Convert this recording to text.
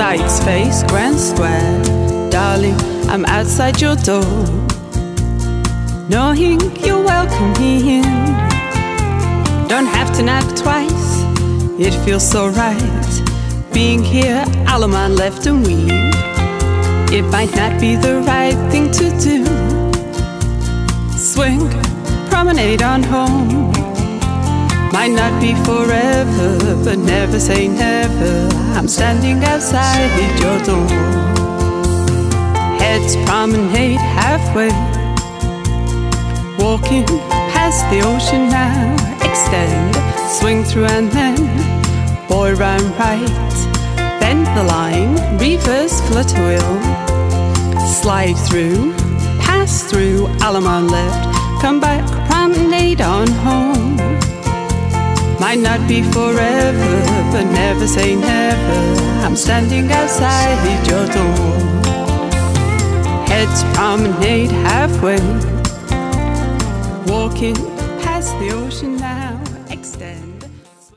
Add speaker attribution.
Speaker 1: Sykes Face, Grand Square. Darling, I'm outside your door, knowing you're welcome me in. Don't have to knock twice, it feels so right. Being here, Alaman left and we. It might not be the right thing to do. Swing, promenade on home. Might not be forever, but never say never. I'm standing outside your door. Heads promenade halfway, walking past the ocean now. Extend, swing through and then boy round right. Bend the line, reverse flutter wheel. Slide through, pass through, Alaman left. Come back, promenade on home. Might not be forever, but never say never. I'm standing outside your door. Heads promenade halfway, walking past the ocean now. Extend.